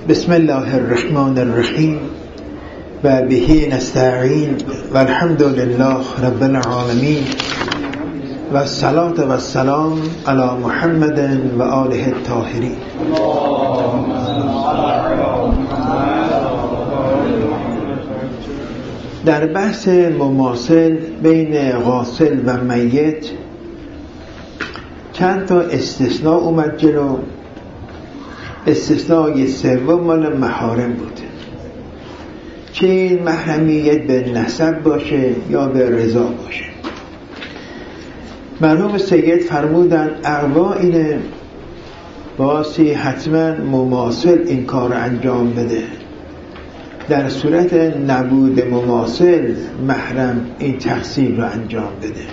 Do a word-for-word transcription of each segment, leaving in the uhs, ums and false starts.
بسم الله الرحمن الرحیم و بهی نستعین و الحمد لله رب العالمین و الصلاة و السلام علی محمد و آله الطاهرین. در بحث مماثل بین غاسل و میت چند تا استثناء اومد جلو. استثناء سوم مال محارم بود، چه این محرمیت به نسب باشه یا به رضا باشه. مرحوم سید فرمودن اقوا اینه باسی حتما مماثل این کار رو انجام بده، در صورت نبود مماثل محرم این تقسیم رو انجام بده.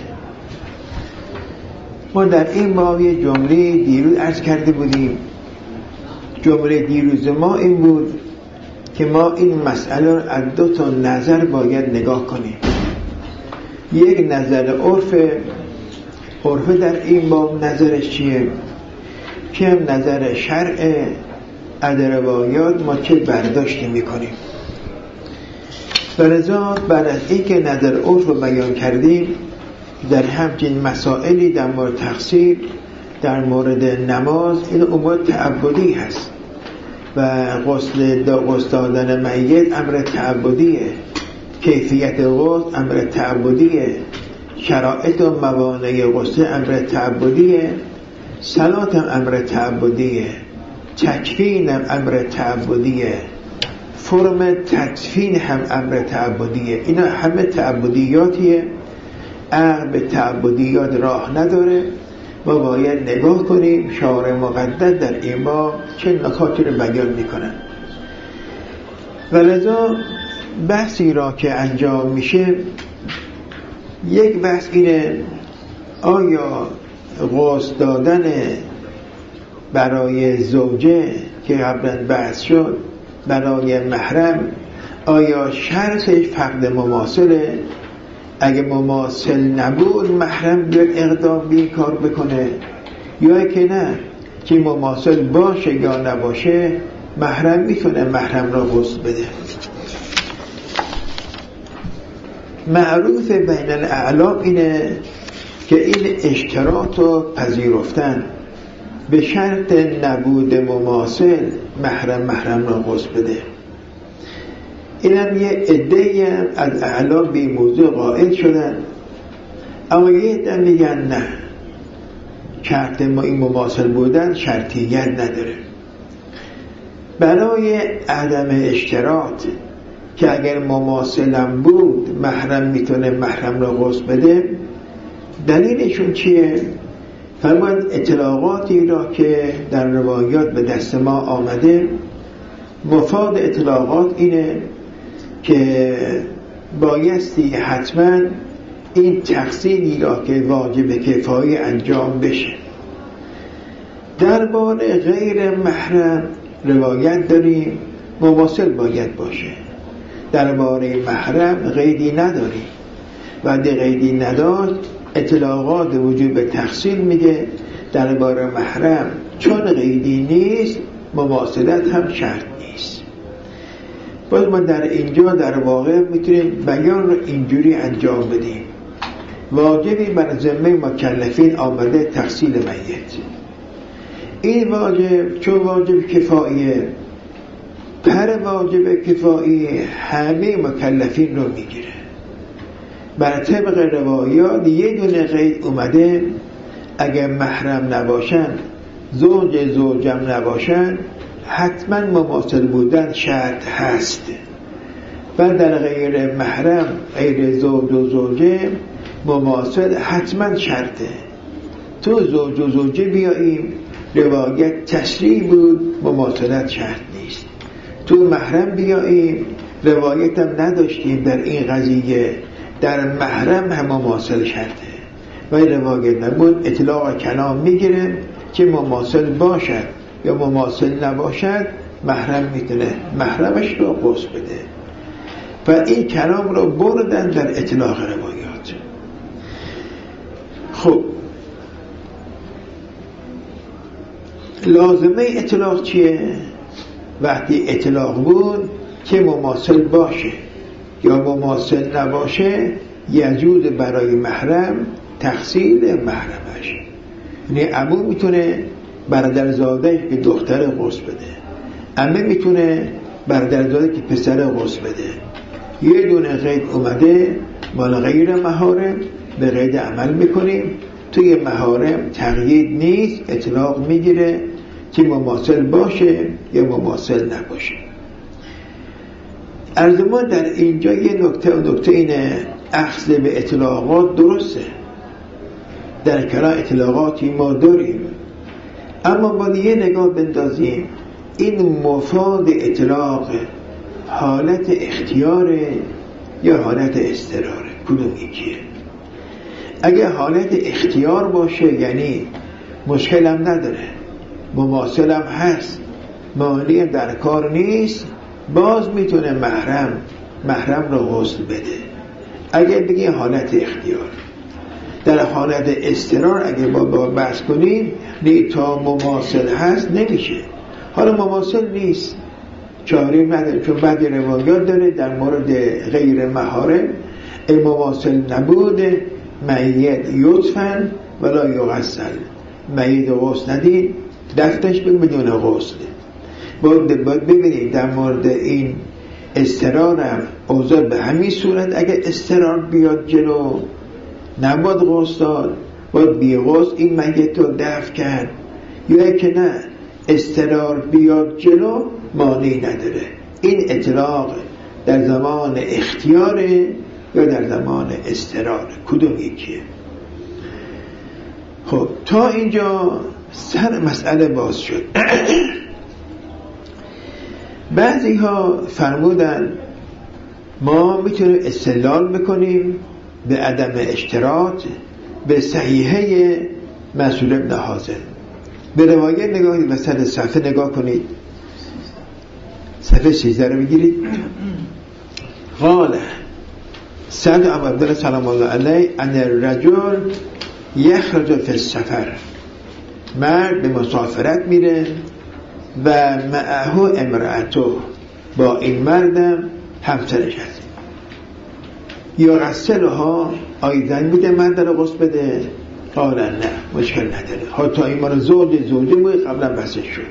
ما در این باب یه جمله دیروز عرض کرده بودیم. جمله دیروز ما این بود که ما این مسئله رو از دو تا نظر باید نگاه کنیم. یک نظر عرف، عرف در این باب نظرش چیه؟ که هم نظر شرع، از روایات ما چه برداشتی میکنیم. ولذا بعد از این که نظر عرف رو بیان کردیم، در همچین مسائلی در مورد تقصیر، در مورد نماز، این امور تعبدی هست و غسل غسل دادن میت امر تعبدیه، کیفیت غسل امر تعبدیه، شرایط و موانع غسل امر تعبدیه، صلات هم امر تعبدیه، تکفین هم امر تعبدیه، فرم تدفین هم امر تعبدیه. اینا همه تعبدیاتیه. عقل به تعبدیات راه نداره. ما باید نگاه کنیم شارع مقدس در این باب چه نکاتی رو بیان میکنن. ولذا بحثی را که انجام میشه، یک بحث اینه آیا غسل دادن برای زوجه که قبلا بحث شد برای محرم، آیا شرطش فقد مماثله؟ اگه مماثل نبود محرم بیاد اقدام به این کار بکنه، یا که نه که مماثل باشه یا نباشه محرم میتونه محرم را غسل بده. معروف بین الاعلام اینه که این اشتراط رو پذیرفتن به شرط نبود مماثل محرم محرم را غسل بده. اینم یه عده‌ای از اعلام به این موضوع قائل شدن، اما یه عده میگن نه، شرط ما این مماثل بودن شرطیت نداره. برای عدم اشتراط که اگر مماثلم بود محرم میتونه محرم را غسل بده، دلیلشون چیه؟ فرمان اطلاقاتی را که در روایات به دست ما آمده، مفاد اطلاقات اینه که بایستی حتما این تقسیمی را که واجب کفایی انجام بشه. درباره غیر محرم روایت داریم مماثل باید باشه، درباره محرم قیدی نداریم. وقتی قیدی نداشت اطلاقات وجوب تقسیم میگه درباره محرم چون قیدی نیست مماثلت هم شرط نیست. باز ما در اینجا در واقع میتونیم بیان رو اینجوری انجام بدیم. واجبی بر ذمه مکلفین آمده تغسیل میت. این واجب چون واجب کفاییه، پر واجب کفایی همه مکلفین رو میگیره. بر طبق روایات یه دونه قید اومده، اگر محرم نباشن، زوج زوجم نباشن، حتما مماثل بودن شرط هست. و در غیر محرم، غیر زوج و زوجه، مماثل حتما شرطه. تو زوج و زوجه بیاییم روایت تشریح بود مماثلت شرط نیست. تو محرم بیاییم روایت هم نداشتیم در این قضیه، در محرم هم مماثل شرطه و روایت نبود. اطلاق کلام میگیره که مماثل باشد یا مماثل نباشد محرم میتونه محرمش رو غسل بده و این کلام رو بردن در اطلاق روایات. خب لازمه اطلاق چیه؟ وقتی اطلاق بود که مماثل باشه یا مماثل نباشه یجوز برای محرم تحصیل محرمش. یعنی عمو میتونه برادرزاده که دختر غسل بده، عمه میتونه برادرزاده که پسر غسل بده. یه دونه قید اومده مال غیر محارم به قید عمل میکنیم، توی محارم تقیید نیست، اطلاق میگیره که مماثل باشه یا مماثل نباشه. عرض ما در اینجا یه نکته و نکته اینه، اخذ به اطلاقات درسته، در کلام اطلاقاتی ما داریم، اما باید یه نگاه بندازیم این مفاد اطلاق حالت اختیاره یا حالت اضطراره، کدوم یکیه؟ اگه حالت اختیار باشه یعنی مشکل هم نداره، مماثل هم هست، مانع در کار نیست، باز میتونه محرم محرم رو غسل بده. اگه بگی حالت اختیار، در حالت اضطرار اگه با با بحث کنیم نه تا مماثل هست نمیشه. حالا مماثل نیست چاره نداره، چون بعد روایات داره در مورد غیر محارم مماثل نبود میت یطفن ولا یغسل، میت غسل ندید دفتش بدون غسل. باید, باید ببینید در مورد این استرارم اوضاع به همین صورت اگر استرار بیاد جلو نباید غسل داد، باید بی غسل این میت رو دفن کرد، یا که نه استرار بیاد جلو مانعی نداره. این اطلاق در زمان اختیاره یا در زمان استرار، کدوم یکیه؟ خب تا اینجا سر مسئله باز شد. بعضی ها فرمودن ما میتونیم استدلال بکنیم به عدم اشتراط به صحیحه مسعود ابن حازم. به روایت نگاه کنید، وسط صفحه نگاه کنید، صفحه سیزده رو بگیرید. قال سعد ابو عبدالله سلام الله علیه ان الرجل یخرج فی السفر، مرد به مسافرت میره و معه امرأتو، با این مردم همسرش هست. یا غسلها، آیدن میده مرد رو غسل بده؟ قال نه مشکل نداره، حتی ایمان زوج زوجه موی قبلا بسش شد.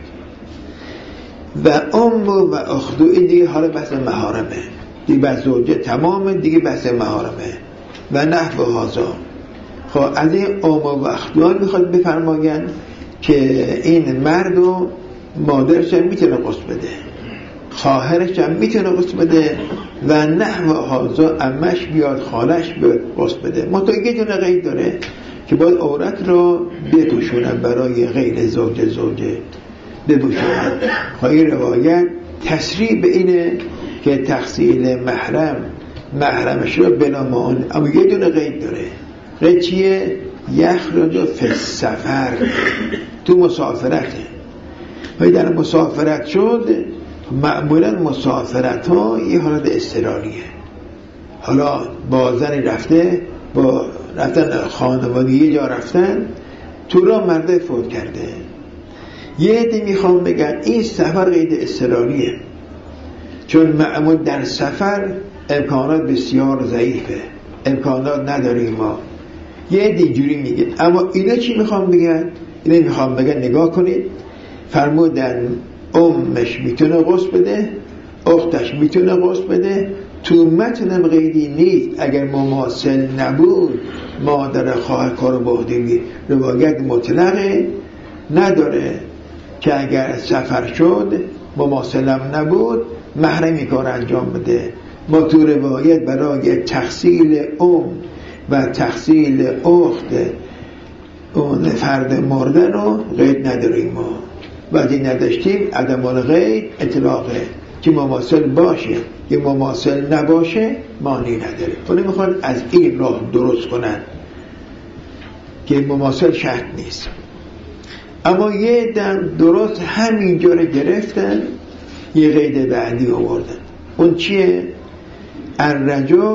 و ام و اختو، این دیگه حالا بحث محارمه دیگه، بحث زوجه تمامه دیگه، بحث محارمه و نحو هازا. خب از این ام و اختوان میخواد بفرماین که این مرد و مادرش هم میتونه غسل بده، خواهرش هم میتونه غسل بده و نحو هازا، امش بیاد خالش بیاد غسل بده. منتها یه دونه قید داره که باید عورت رو بپوشونن برای غیر زوج زوجه بپوشونن. خواهی روایت تصریح به اینه که تحصیل محرم محرمش رو بلا معان، اما یه دونه قید داره. قید چیه؟ یخرج فی السفر، تو مسافرته. و در مسافرت شد، معمولا مسافرت ها یه حالت اضطراریه. حالا با زنی رفته، با رفتن خانوادگی یه جا رفتن، تو را مرده فوت کرده، یه عده میخوام بگن این سفر قید اضطراریه، چون معمول در سفر امکانات بسیار ضعیفه، امکانات نداریم ما. یه عده اینجوری میگن، اما اینا چی میخوام بگن؟ اینا میخوام بگن نگاه کنید، فرمودن امش میتونه غسل بده، اختش میتونه غسل بده، تو متنم قیدی نیست اگر مماثل نبود مادر خواهر کارو بودی، روایت مطلقه نداره که اگر سفر شد مماثلم نبود محرمی کار انجام بده. ما تو روایت برای تحصیل ام و تحصیل اخت اون فرد مردن رو قید نداریم، ما وقتی نداشتیم عدم القید اطلاقه که مماثل باشه که مماثل نباشه معنی نداره. ولی میخوان از این راه درست کنن که مماثل شرط نیست. اما یه دم درست همینجا رو گرفتن، یه قید بعدی آوردن. اون چیه؟ الرجل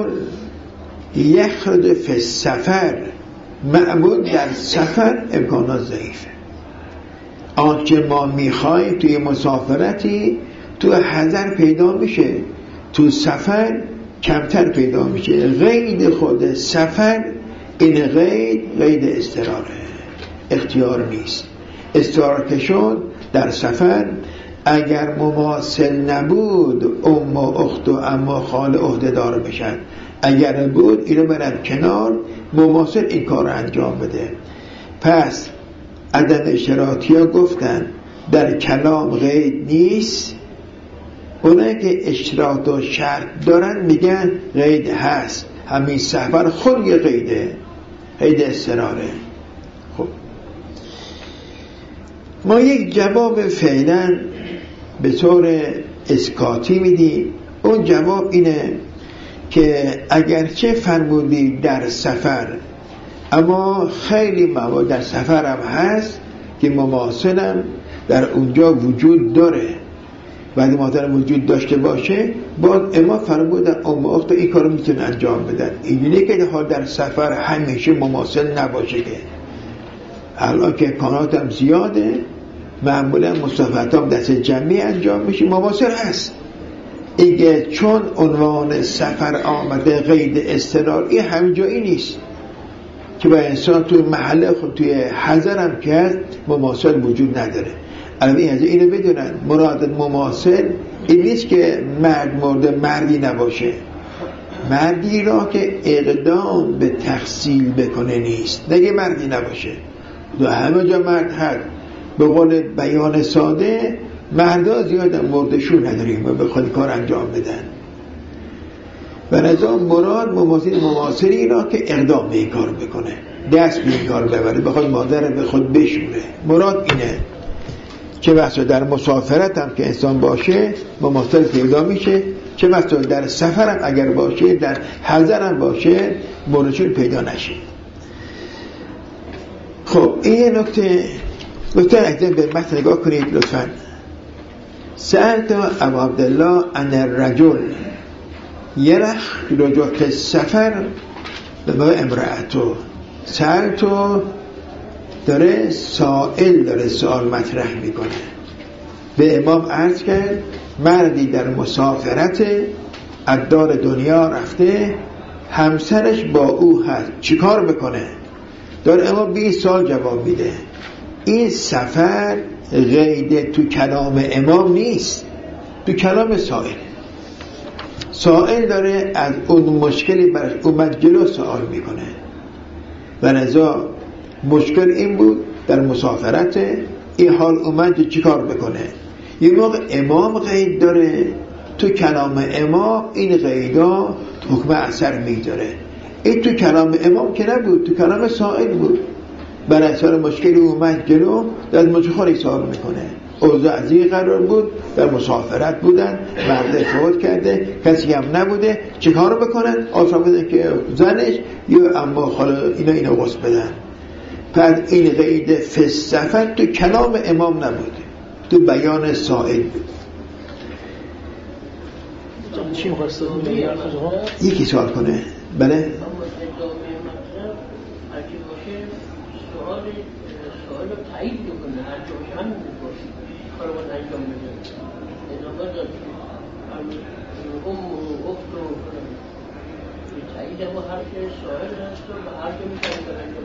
یخرج فی السفر، معمول در سفر امکانات ضعیفه. آنچه ما میخوایم توی مسافرتی تو حضر پیدا میشه، تو سفر کمتر پیدا میشه. قید خود سفر این قید قید استراره، اختیار نیست. استرار که شد در سفر اگر مماثل نبود ام و اخت و اما خال عهده دار بشن، اگر بود اینو برن کنار، مماثل این کار رو انجام بده. پس عدم اشتراطی ها گفتن در کلام قید نیست، اونایی که اشتراط و شرط دارن میگن قید هست. همین سفر خود یه قیده، قید استراره. خب ما یک جواب فعلا به طور اسکاتی میدیم. اون جواب اینه که اگرچه فرمودی در سفر، اما خیلی مواد در سفر هم هست که مماثلم در اونجا وجود داره. وقتی مادر وجود داشته باشه باز اما فرمودن ام اخت این کارو میتونه انجام بدن. اینجوری که حال در سفر همیشه مماثل نباشه که الان که امکانات هم زیاده، معمولا مسافرت هم دست جمعی انجام میشه، مماثل هست. اینکه چون عنوان سفر آمده قید استقرار، این همینجایی نیست که با انسان توی محله خود توی حضر هم که هست مماثل وجود نداره. الان این حضر اینو بدونن مراد مماثل این نیست که مرد مورد مردی نباشه، مردی را که اقدام به تحصیل بکنه نیست، نگه مردی نباشه. دو همه جا مرد هست. به قول بیان ساده مردا زیاد مردشون نداریم و به خود کار انجام بدن. و نظام مراد مماثل مماثلی را که اقدام به این کار بکنه، دست به این کار ببره، بخواد مادر به خود بشوره. مراد اینه چه وقت در مسافرت هم که انسان باشه مماثل پیدا میشه، چه وقت در سفر هم اگر باشه، در حضر هم باشه موردشون پیدا نشه. خب این یه نکته. لطفا اجازه به متن نگاه کنید لطفا. سألت ابو عبدالله ان الرجل یرخ رجوع سفر به ما امرأتو. سألتو داره سائل داره سوال مطرح میکنه. به امام عرض کرد مردی در مسافرت ادار دنیا رفته، همسرش با او هست، چیکار بکنه؟ داره امام بیست سال جواب میده. این سفر قید تو کلام امام نیست، تو کلام سائل. سائل داره از اون مشکلی برش اومد جلو سوال میکنه و لذا مشکل این بود در مسافرت این حال اومد چی کار بکنه. یه موقع امام قید داره، تو کلام امام این قیدا حکم اثر میداره. این تو کلام امام که نبود، تو کلام سائل بود. برای اثر مشکلی اومد جلو در مشکلی سوال میکنه. اوضاع از این قرار بود، در مسافرت بودن، مرد فوت کرده، کسی هم نبوده، چه کار بکنن؟ آفرا بودن که زنش یا اما خاله اینا اینا غصب بدن. پس این قید فلسفه تو کلام امام نبود، تو بیان سائل بود. یکی سوال کنه؟ بله؟ سوال رو تایید بکنه، هر جاش هم میپرسی کار باید انجام بده. ادامه داد ام و اخت و تایید ما هر که سوال هست و هر جا میتونی انجام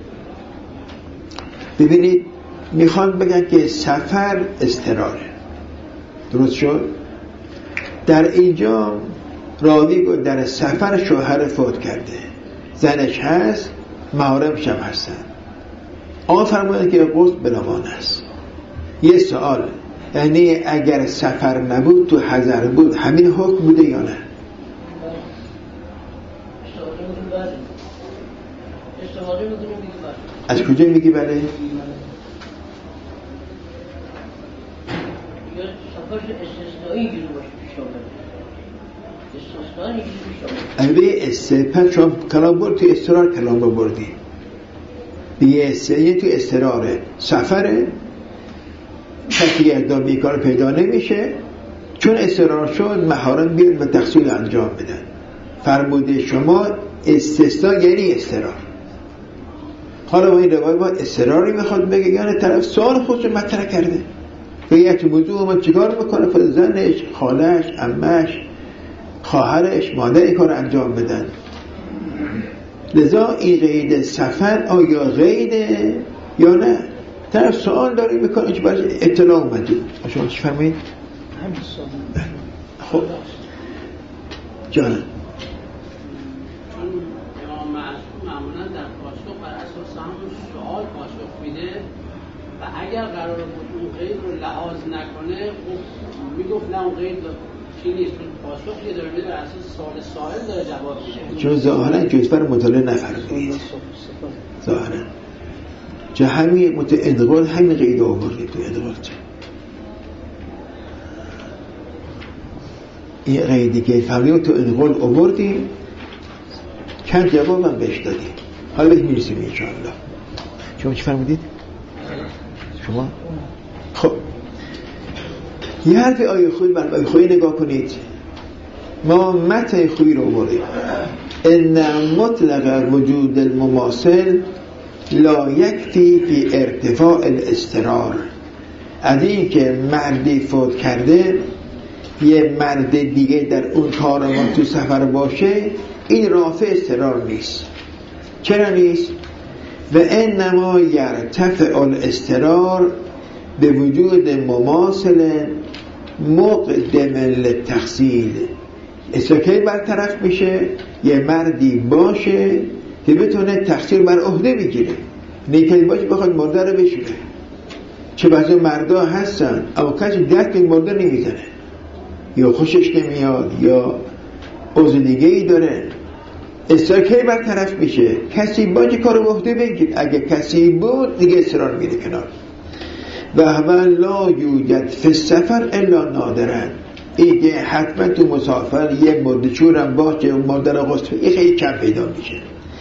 بده. ببینید میخوان بگن که سفر استراره، درست شد؟ در اینجا راوی گفت در سفر شوهر فوت کرده، زنش هست، محارمش هم هستن. آن فرمودن که غسل بنامان است. یه سوال، یعنی اگر سفر نبود تو حضر بود همین حکم بوده یا نه؟ از کجا میگی بله؟ سفرش استثنایی گیرو باشه پیش آمده، استثنایی گیرو پیش آمده. اوه استثنایی چون کلام برد تو استرار کلام بردی بیه سه تو استراره سفره، کسی اقدام بیکار پیدا نمیشه، چون استرار شد محارم بیاد و تحصیل انجام بدن. فرموده شما استثنا یعنی استرار. حالا با این روایت باید استراری میخواد بگه، یعنی طرف سوال خودش مطرح کرده. غیرت موضوع ما چیکار میکنه؟ خود زنش، خالش، عمش، خواهرش، مادر این کار انجام بدن. لذا این قید سفر آیا قیده یا نه؟ طرف سوال داری میکنه که برای اطلاع اومده. شما چی فرمایید؟ خب جانم، چون امام معصوم معمولا در پاسخ بر اساس همون سوال پاسخ میده و اگر قرار بود اون قید رو لحاظ نکنه میگفت نه اون قید چی نیست، پاسخ یه داره میده بر اساس سوال سائل داره جواب میده، چون ظاهرا جزبر مطالعه نفرمایید. ظاهرا چه همین متعدقال همین قید آوردی تو ادقال. این قیدی که فهمید تو ادقال آوردیم چند جواب هم بهش دادیم، حالا بهش میرسیم انشاءالله. شما چی فرمودید؟ شما؟ خب یه حرف آیه خوی بر آیه خوی نگاه کنید. ما متن خوی رو آوردیم. ان مطلق وجود المماثل لا یکفی فی ارتفاع الاضطرار. از این که مردی فوت کرده یه مرد دیگه در اون کاروان تو سفر باشه این رافع اضطرار نیست. چرا نیست؟ و انما یرتفع الاضطرار به وجود مماثل مقدم للتخصیل. استرکه برطرف میشه یه مردی باشه که بتونه تخصیل بر عهده بگیره، نیکلی باشه بخواد مرده رو بشونه. چه بعضی مردا هستن اما کسی دست به مرده نمیزنه، یا خوشش نمیاد یا عضو دیگه ای داره. استرکه برطرف میشه کسی باشه کارو به عهده بگیر. اگه کسی بود دیگه اصرار میره کنار. و هوا لا یوجد فی السفر الا نادرن. ایگه حتما تو مسافر یه مردچورم باشه و مرده را غسل یه خیلی کم پیدا میشه.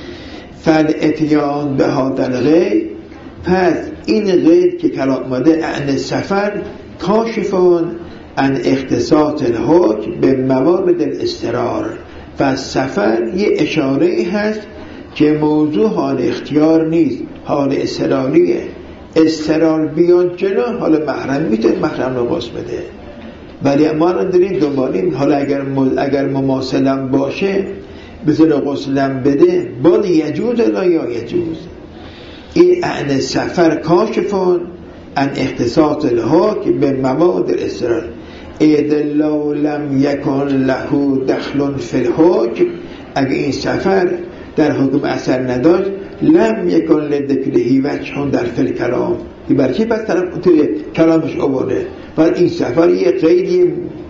فالاتیان به هادن غیر، پس این غیر که کلام آمده عن سفر کاشفان عن اختصاص الحکم به موارد الاضطرار. و سفر یه اشاره هست که موضوع حال اختیار نیست، حال اضطراریه. اضطرار بیان جلو حالا محرم میتونه محرم رو غسل بده، ولی ما رو داریم دنبالیم حالا اگر اگر مماثلم باشه بذاره غسلم بده باید یجوز لا یا یجوز. این عن سفر کاشفان عن اختصاص الحکم به مواد الاضطرار. اذ لو لم یکن له دخل فی الحکم، اگه این سفر در حکم اثر نداشت لم یکن لذکرهی وجهون در فی الکلام، این برای چی پس طرف توی کلامش آورده؟ ولی این سفر یه قیدی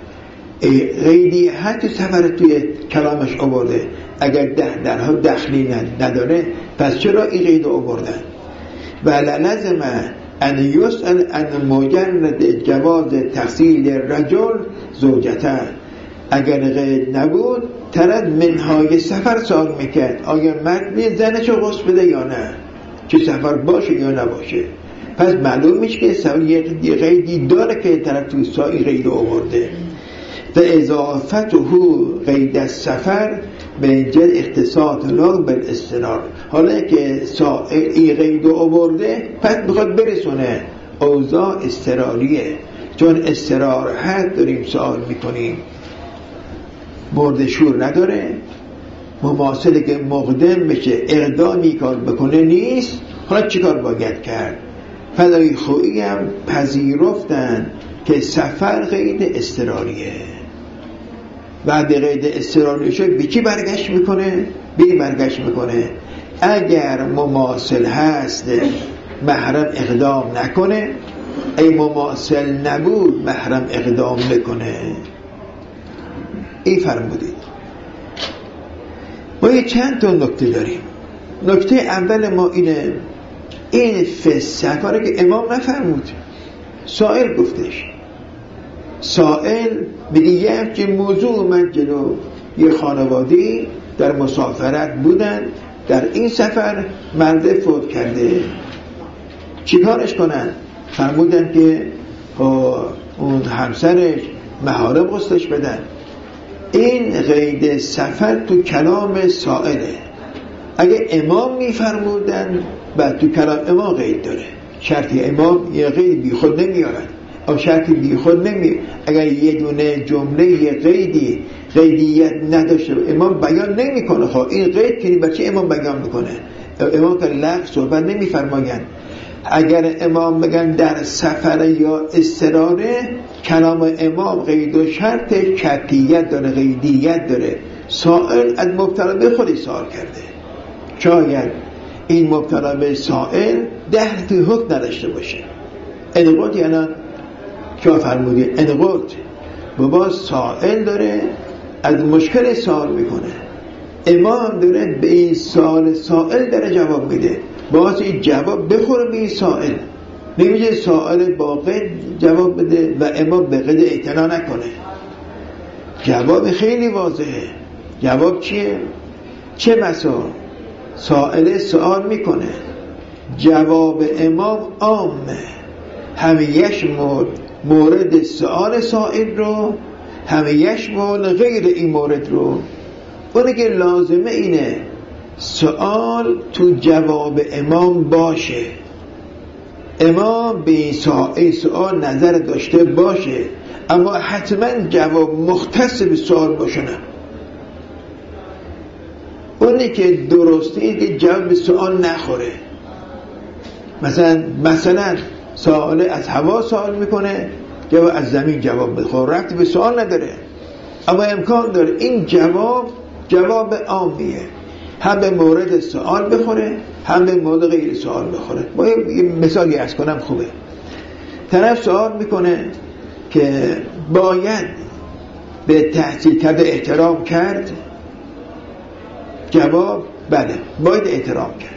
قیدی حتی سفر توی کلامش آورده. اگر ده درها دخلی نداره پس چرا این قید آوردن؟ ولی لازم ان یسأل ان مجرد جواز تحصیل رجل زوجته. اگر قید نبود ترد منهای سفر سوال میکرد آیا مرد زنشو غسل بده یا نه، چه سفر باشه یا نباشه. پس معلوم میشه که سفر یه قیدی داره که طرف توی سایی قید آورده. و اضافته قید السفر به جد اختصاص لا بالاضطرار. حالا که سائل این قید آورده پس بخواد برسونه اوضاع اضطراریه، چون اضطرار هست داریم سوال میکنیم. مرد شور نداره، مماثله که مقدم بشه اقدامی کار بکنه نیست، حالا چی کار باید کرد؟ فدای خویی هم پذیرفتن که سفر قید اضطراریه. بعد قید اضطراری شد به کی برگشت میکنه؟ به این برگشت میکنه اگر مماثل هست محرم اقدام نکنه، ای مماثل نبود محرم اقدام نکنه. این فرمودید. ما یه چند تا نکته داریم. نکته اول ما اینه، این فسفره که امام نفرمود، سائل گفتش. سائل میگه یه که موضوع من جلو یه خانوادی در مسافرت بودن، در این سفر مرد فوت کرده، چی کارش کنن؟ فرمودن که اون همسرش محارم غسلش بدن. این قید سفر تو کلام سائله. اگه امام میفرمودن بعد تو کلام امام قید داره، شرطی امام یه قید بی خود نمیارن. شرط بی خود نمی اگر یه دونه جمله یه قیدی قیدیت نداشته امام بیان نمیکنه. خب این قید کنی بچه امام بیان میکنه؟ امام که لفظ صحبت نمیفرماین. اگر امام بگن در سفر یا اضطراره، کلام امام قید و شرط شرطیت داره، قیدیت داره. سائل از مبتلا به خودش سوال کرده، شاید این مبتلا به سائل ده توی حکم نداشته باشه. انقاط یعنی که فرمودی انقاط بابا سائل داره از مشکل سوال میکنه، امام داره به این سوال سائل داره جواب میده، باز این جواب بخوره به این سائل. نمیشه سائل با قید جواب بده و امام به قید اعتنا نکنه. جواب خیلی واضحه. جواب چیه؟ چه بسا سائل سوال میکنه، جواب امام عامه، همیش مورد سؤال سائل رو، همیش مورد غیر این مورد رو. اونه که لازمه اینه سؤال تو جواب امام باشه، امام به این سؤال نظر داشته باشه، اما حتما جواب مختص به سؤال باشه. نه اونه که درسته این که جواب به سؤال نخوره. مثلا مثلا سؤال از هوا سوال میکنه، جواب از زمین جواب بده، خب ربطی به سؤال نداره، اما امکان داره این جواب جواب عامیه، هم به مورد سؤال بخوره هم به مورد غیر سؤال بخوره. با یه مثالی عرض کنم خوبه. طرف سؤال میکنه که باید به تحصیل کرده احترام کرد، جواب بله باید احترام کرد.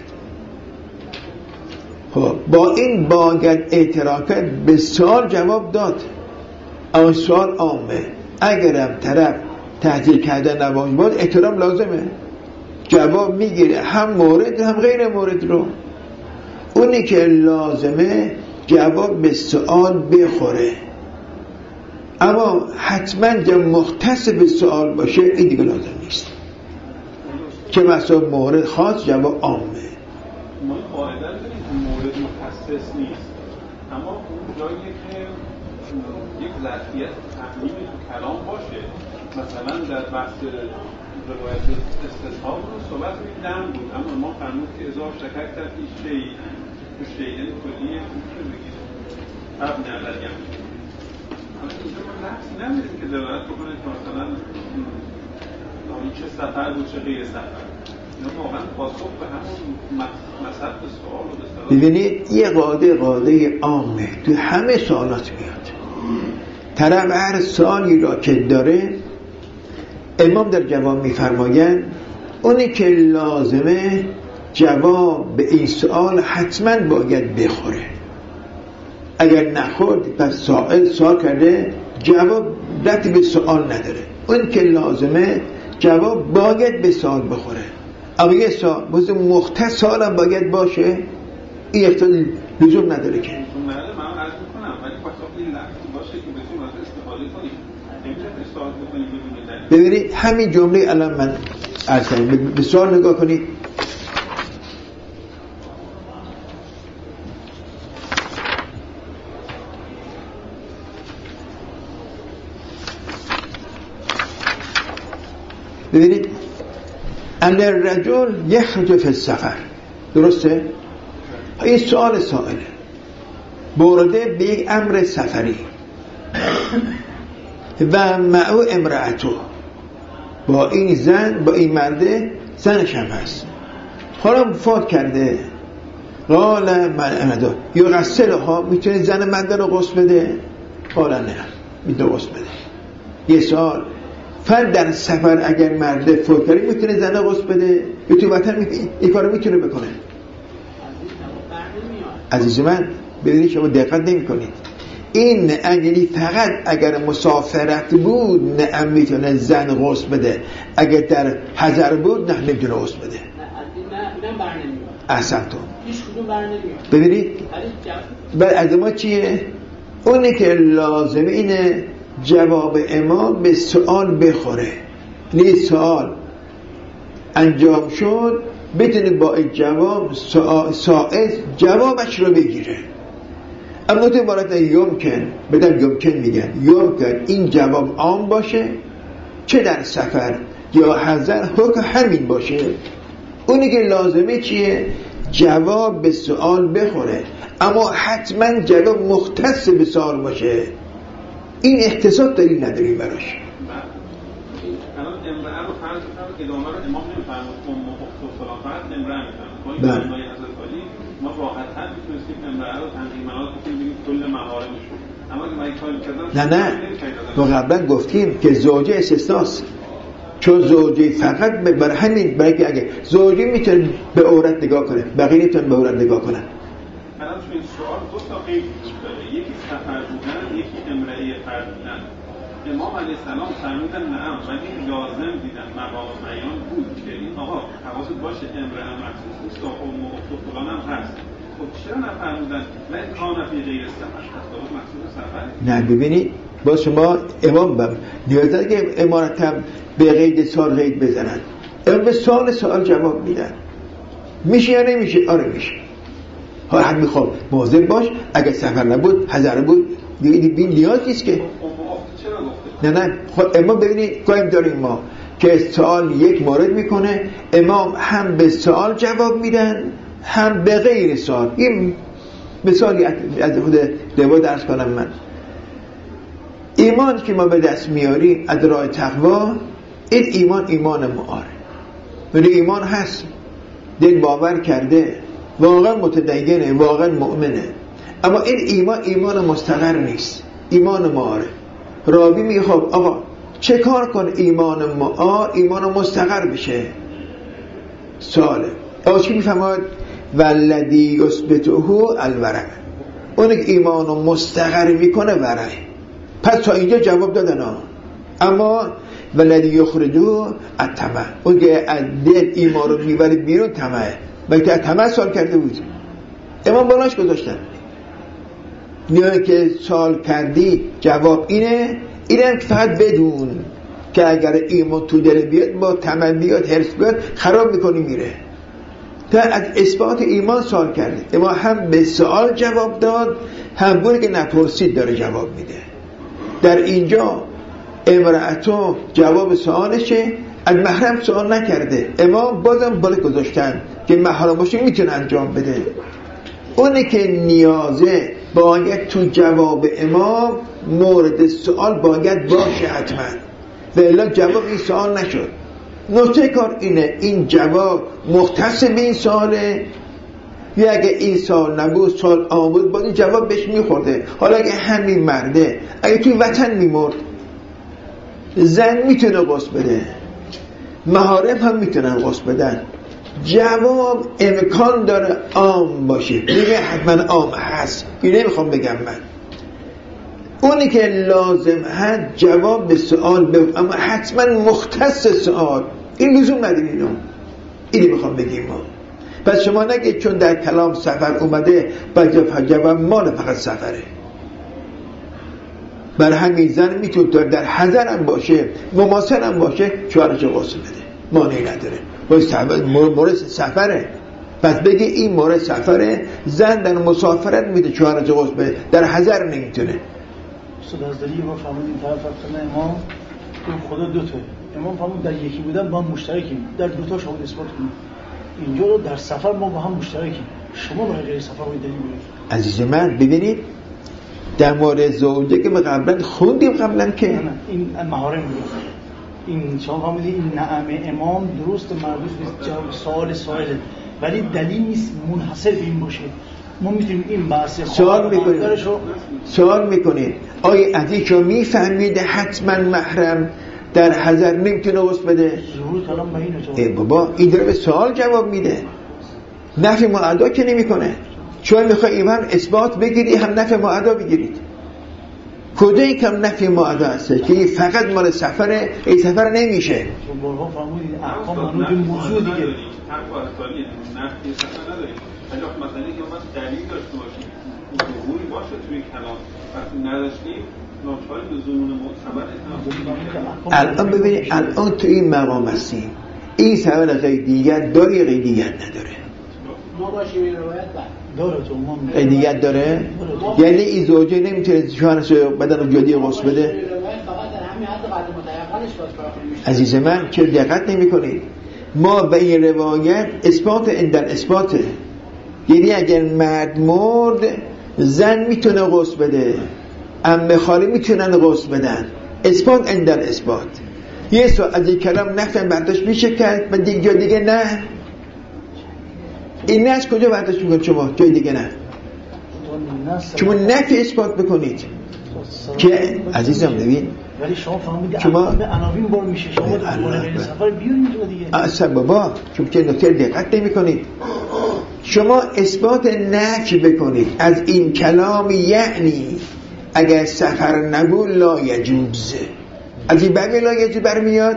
خب با این باید احترام کرد به سوال جواب داد، اما سوال عامه. اگرم طرف تحصیل کرده نباشه باید احترام لازمه، جواب میگیره هم مورد هم غیر مورد رو. اونی که لازمه جواب به سوال بخوره، اما حتما جواب مختص به سوال باشه این دیگه لازم نیست. که مثلا مورد خاص جواب عامه. ما قاعده داریم که مورد مخصص نیست، اما اون جایی که یک ظرفیت تحلیل تو کلام باشه، مثلا در بحث روایت استصحاب رو صحبت می‌دم بود، اما ما فرمود که اضافه شکر کرد این شیء تو شیء کلیه میتونه بگید قبل نظریم. اما اینجا ما لحظی نمیدیم که دلالت بکنه که مثلا این چه سفر بود چه غیر سفر. واقعا پاسخ به همون مصرف سوال و ببینید یه قاعده قاعده عامه تو همه سوالات میاد. طرف هر سوالی را که داره امام در جواب میفرماین، اونی که لازمه جواب به این سوال حتما باید بخوره. اگر نخورد پس سائل سوال کرده جواب ربطی به سوال نداره. اون که لازمه جواب باید به سوال بخوره. اما یه سوال بازم مختص سوال هم باید باشه، این اختیار لزوم نداره که من عرض میکنم ولی پاسخ این لحظی باشه که بتونیم از استفاده کنیم. نمیشه استفاده بکنیم بدون دلیل. ببینید همین جمله الان من عرض کنم، به سوال نگاه کنید. ببینید ان الرجل یخرج فی السفر، درسته؟ این سوال سائله برده به یک امر سفری و معو امرأتو، با این زن با این مرده زنش هم هست، حالا فوت کرده. قال من امدا یا غسلها، میتونه زن مرده رو غسل بده؟ قال نه میتونه غسل بده. یه سوال فرد در سفر اگر مرده فوت کرده میتونه زن غسل بده؟ یا تو وطن می... این کارو میتونه بکنه؟ عزیز من ببینید شما دقت نمی کنید. این نه یعنی فقط اگر مسافرت بود نه میتونه زن غسل بده، اگر در حضر بود نه نمیتونه غسل بده. احسنتون. ببینید بعد از ما چیه؟ اونی که لازمه اینه جواب امام به سوال بخوره، یعنی سوال انجام شد بتونه با این جواب سائل جوابش رو بگیره. اما تو عبارت یمکن بدم یمکن میگن یمکن این جواب عام باشه چه در سفر یا حضر حکم همین باشه. اونی که لازمه چیه؟ جواب به سوال بخوره اما حتما جواب مختص به سوال باشه. این اختصاص دلیل نداریم براش. الان امرأه رو فرض کنم که ادامه رو امام نمی‌فرماد ام و اخت و فلان فرض امرأه می‌فرماد. با این معنای حضرت علی ما راحت‌تر می‌تونستیم امرأه رو تنظیم مناط کنیم بگیم کل محارمشون. اما اگه من کاری کردم نه نه ما قبلا گفتیم که زوجه استثناست، چون زوجه فقط برای همین برای که اگه زوجه میتونه به عورت نگاه کنه بقیه نمیتونن به عورت نگاه کنن. الان تو این سوال دو تا قید داره، یکی سفر بودن یکی امرأه فرد بودن. امام علیه السلام فرمودن نعم ولی لازم دیدن مقام بیان بود که این آقا حواست باشه امرأه مخصوص نیست و ام و اخت و فلان هم هست. خب چرا نفرمودن نه کان فی غیر سفر خاص مخصوص سفر؟ نه ببینید با شما امام بم نیاز داره که امارتم به قید سال قید بزنن. امام به سال سوال جواب میدن. میشه یا نمیشه؟ آره میشه. ها هم میخوام مواظب باش اگه سفر نبود حضر بود بین نیاز نیست که نه نه خب امام ببینید قایم داریم ما که سوال یک مورد میکنه امام هم به سوال جواب میدن هم به غیر سوال. این مثالی از خود دوا درس کنم من. ایمان که ما به دست میاریم از راه تقوا این ایمان ایمان معاره ولی ایمان هست دل باور کرده واقعا متدینه واقعا مؤمنه اما این ایمان ایمان مستقر نیست ایمان معاره. راوی میگه خب آقا چه کار کن ایمان معار ایمان مستقر بشه؟ سواله آقا چی میفهمد؟ والذی یثبته الورع اون که ایمان مستقر میکنه ورع. پس تا اینجا جواب دادن ها. اما والذی یخرجه الطمع اون که از دل ایمان رو میبره بیرون طمعه بلکه از طمع سوال کرده بود امام بالاش گذاشتن میگه که سوال کردی جواب اینه اینم فقط بدون که اگر ایمان تو دل بیاد با طمع بیاد حرص بیاد خراب میکنی میره. تا از اثبات ایمان سوال کرده اما هم به سوال جواب داد هم گونه که نپرسید داره جواب میده. در اینجا امرأتو جواب سوالشه از محرم سوال نکرده امام بازم بالا گذاشتن که محرم باشه میتونه انجام بده. اونی که نیازه باید تو جواب امام مورد سوال باید باشه حتما و الا جواب این سوال نشد. نکته کار اینه این جواب مختص به این سواله یا اگه این سوال نبود سوال آمود باید جواب بهش میخورده. حالا اگه همین مرده اگه توی وطن میمرد زن میتونه غسل بده محارم هم میتونن غسل بدن جواب امکان داره عام باشه میگه حتما عام هست این نمیخوام بگم من اونی که لازم هست جواب به سوال بگم اما حتما مختص سوال این لزوم نداره اینو اینی میخوام بگیم ما. پس شما نگید چون در کلام سفر اومده باید جواب مال فقط سفره. بر همین زن میتونه در حضر هم باشه مماثل هم باشه شوهرش غسل بده مانعی نداره مورد سفره. پس بگی این مورد سفره زن در مسافرت میده شوهرش غسل بده در حضر نمیتونه. استاد از دلیل ما فهمیدیم طرف رفتن امام خدا دوته امام فهمید در یکی بودن با هم مشترکیم در دوتا شما اثبات کنیم اینجا رو در سفر ما با هم مشترکیم شما برای غیر سفر باید دلیل بیارید. عزیز من ببینید در مورد زوجه که ما قبلا خوندیم قبلا که نه نه این محارم بود این شما فهمیدید این نعم امام درست مربوط به جواب سوال سائله ولی دلیل نیست منحصر به این باشه. ما میتونیم این بحث سوال میکنیم سوال میکنیم آیا عزیزشو میفهمید حتما محرم در حضر نمیتونه غسل بده؟ ظهور کلام به اینه ای بابا این داره به سوال جواب میده نفی معدا که نمیکنه. چون میخوای ایمان اثبات بگیری هم نفی معدا بگیرید کجا این کم نفی معدا هسته که این فقط مال سفره این سفر نمیشه. چون بارها فرمودید احکام منوط به موضوع دیگه هر واسطالی نفی سفر نداریم ولی مثلا که ما دلیل داشته باشیم ظهوری باشه توی کلام وقتی نداشتیم ناچار به ظنون معتبر الان ببینید الان تو این مقام هستیم این سوال قیدیت داری قیدیت نداره ما باشیم این روایت بعد داره تو عموم قیدیت داره؟ یعنی این زوجه نمیتونه شوهرش بدن رو جدی غسل بده؟ عزیز من چه دقت نمی کنید؟ ما به این روایت اثبات اندر اثباته، یعنی اگر مرد مرد زن میتونه غسل بده، عمه خاله میتونن غسل بدن، اثبات اندر اثبات. یه سو از این کلام نفتن برداشت میشه کرد و دیگه جای دیگه نه. این نه از کجا برداشت میکنید شما؟ جای دیگه نه. شما نفی اثبات بکنید که عزیزم ببین ولی شما فهمیدید شما به عناوین بار میشه، شما در مورد سفر بیارید تو دیگه. اصلا بابا چون که نکته دقت نمی‌کنید. شما اثبات نفی بکنید از این کلام، یعنی اگر سفر نبود لا یجوز. از این بقیه لا یجوز برمیاد؟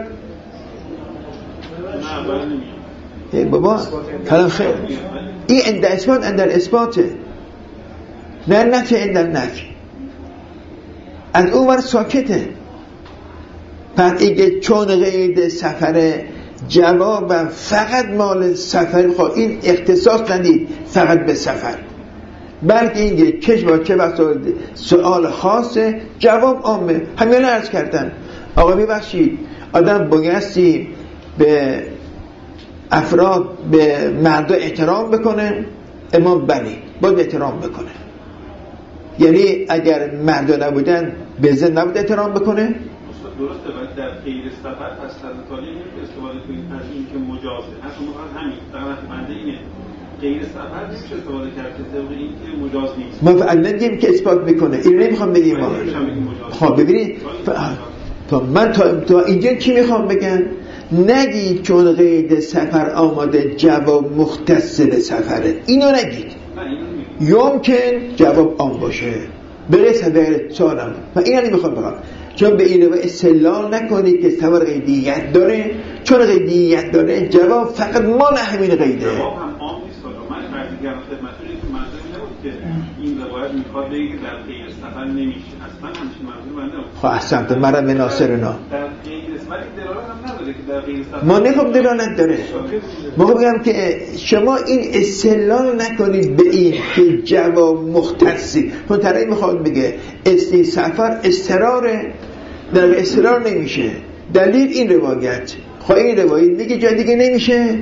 ای بابا کلام خیر. این اندر اثبات اندر اثباته، نه نفی اندر نفی. از اون ور ساکته. پس اینکه چون قید سفر جواب فقط مال سفر، خب این اختصاص ندید فقط به سفر، بلکه اینکه چه با چه وقت سوال خاصه جواب عامه. همین عرض کردن آقا ببخشید آدم بایستی به افراد به مردا احترام بکنه، امام بلی باید احترام بکنه. یعنی اگر مردا نبودن به زن نبود احترام بکنه. درسته ولی در غیر سفر پس تازه نمیشه استفاده کنید از این که مجازه. اصلا فقط همین فقط بنده اینه غیر سفر نمیشه استفاده کرد که طبق این که مجاز نیست. ما فعلا نمیگیم که اثبات میکنه، این نمیخوام بگیم ما. خب ببینید تا من تا, تا اینجا چی میخوام بگم؟ نگید چون قید سفر آماده جواب مختص به سفره، اینو نگید. یمکن جواب آن باشه بره سفر سالم و این هم نمیخوام بگم، چون به این رو استدلال نکنید که سفر قیدیت داره، چون قیدیت داره جواب فقط مال همین قیده. جواب هم عام نیست. من برمیگردم خدمتتون که منظور نبود که این روایت میخواد بگه که در غیر سفر نمیشه، اصلا همچین منظور من نبود. خب احسنت مرد به ناصرنا در غیر سفر دلالت هم نداره که در غیر سفر ما نگم دلالت داره. ما بگم که شما این استدلال نکنید به این که جواب مختصی، چون طرفی میخواد بگه استی سفر استراره، در استرار نمیشه. دلیل این روایت. خب این روایت میگه جای دیگه نمیشه،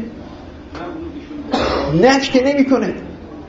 نفی که نمی کنه. ما یه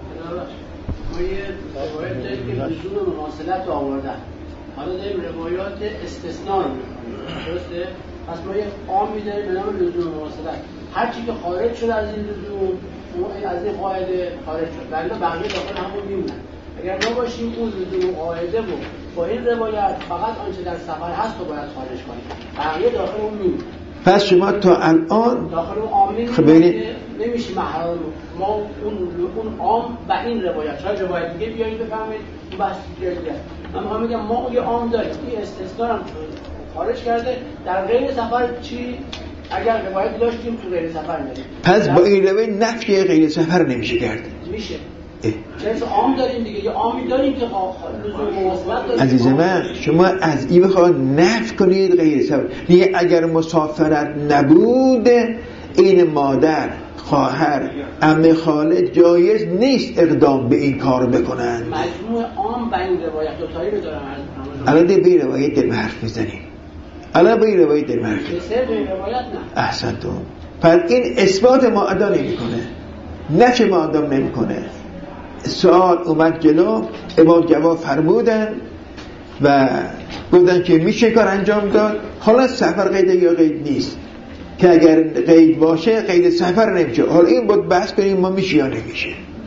روایت داریم که لزوم مماثلت آوردن، حالا داریم روایات استثناء رو میکنیم، درسته؟ پس ما یه عام می‌ذاریم به نام لزوم مماثلت، هر چی که خارج شد از این لزوم از این قاعده خارج شد، ولی بقیه داخل همون میمونن. اگر ما باشیم اون لزوم قاعده بود با این روایت فقط آنچه در سفر هست رو باید خارج کنیم، بقیه داخل اون میمونه. پس شما تا الان داخل اون عام نمیشه محرم ما اون اون عام و این روایت شاید روایت دیگه بیایید بفهمید اون بحث دیگه. من میخوام بگم ما یه عام داریم، این استثنا هم خارج کرده. در غیر سفر چی؟ اگر روایت داشتیم تو غیر سفر نداریم، پس با این روایت نفی غیر سفر نمیشه کرد. میشه چه عام داریم دیگه، یه عامی داریم که لزوم مواصلت داریم. عزیز من شما از این بخواد نفی کنید غیر سفر، دیگه اگر مسافرت نبود این مادر خواهر عمه خاله جایز نیست اقدام به این کار بکنن. مجموع عام به این روایت دو تایی می‌دارم. الان به این روایت در حرف میزنیم، الان به این روایت در حرف سه به روایت نه. احسنتون. پس این اثبات ما ادا نمی‌کنه، نفی ما ادا نمی‌کنه. سوال اومد جلو، امام جواب فرمودن و گفتن که میشه کار انجام داد. حالا سفر قید یا قید نیست، که اگر قید باشه قید سفر نمیشه. حالا این بود بحث کنیم ما میشه یا نمیشه.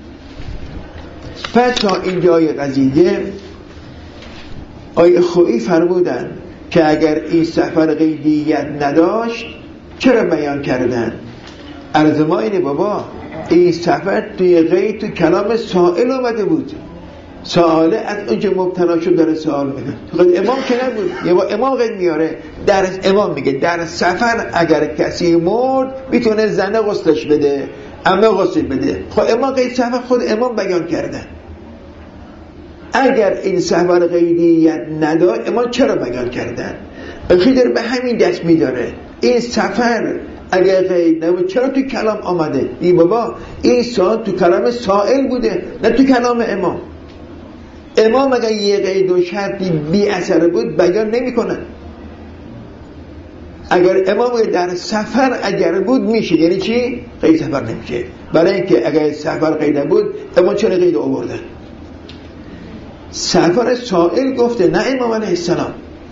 پس تا اینجای قضیه آیه خویی فرمودن که اگر این سفر قیدیت نداشت چرا بیان کردن؟ عرض ما اینه بابا این سفر توی قید تو کلام سائل اومده بود، سواله از اونجا مبتلا شد داره سوال میگه. خود امام که نبود، یه با امام قید میاره در امام میگه در سفر اگر کسی مرد میتونه زنه غسلش بده، عمه غسل بده. خود امام قید سفر خود امام بیان کردن. اگر این سفر قیدیت نداره امام چرا بیان کردن؟ اخیدر به همین دست میداره این سفر اگر قید نبود چرا تو کلام آمده؟ ای بابا این سوال تو کلام سائل بوده نه تو کلام امام. امام اگر یه قید و شرطی بی اثر بود بیان نمی کنن. اگر امام در سفر اگر بود میشه، یعنی چی؟ قید سفر نمیشه. برای اینکه اگر سفر قید بود امام چرا قید آوردن؟ سفر سائل گفته نه امام علیه السلام.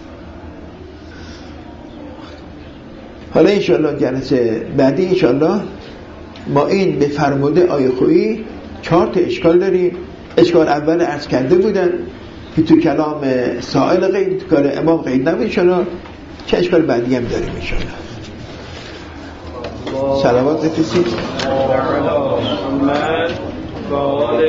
حالا انشاءالله جلسه بعدی انشاءالله ما این به فرموده آیه خویی چهار تا اشکال داریم. اشکال اول عرض کرده بودن که تو کلام سائل قید، تو کار امام قید نبود. انشاءالله چه اشکال بعدی هم داریم انشاءالله. صلوات بفرستید.